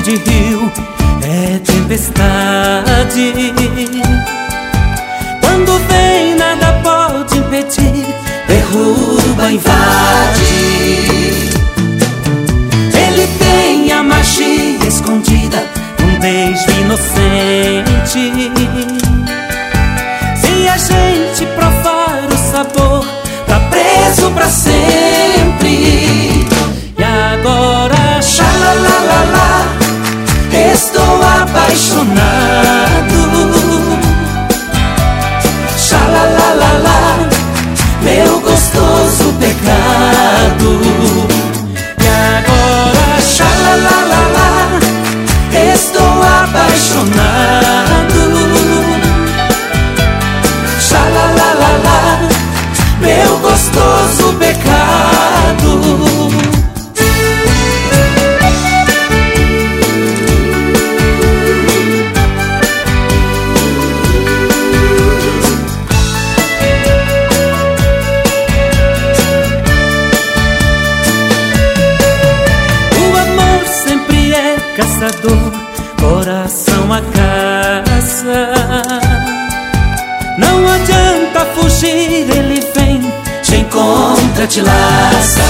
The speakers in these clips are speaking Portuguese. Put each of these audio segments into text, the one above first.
de rio é tempestade. Quando vem nada pode impedir, derruba, invade. Ele tem a magia escondida num beijo inocente. Se a gente provar o sabor, tá preso pra sempre. E agora, xalalalala, estou apaixonado. Xalalalala, meu gostoso pecado. E agora, xalalalala, estou apaixonado. Xalalalala, meu gostoso pecado. Caçador, coração a caça. Não adianta fugir, ele vem, te encontra, te laça.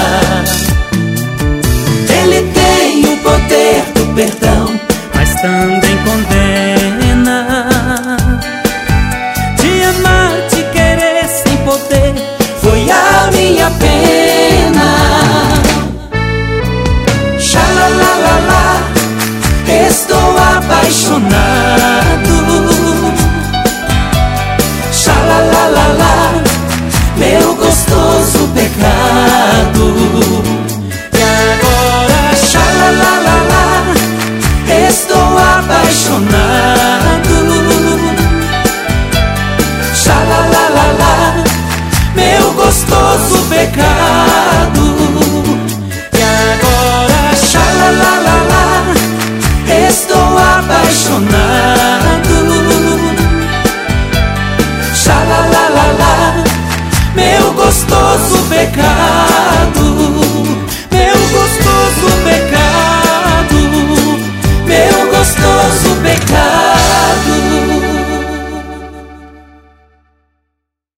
Ele tem o poder do perdão, mas também condena. Te amar, te querer sem poder, foi a minha pena. Xalalalala, estou apaixonado.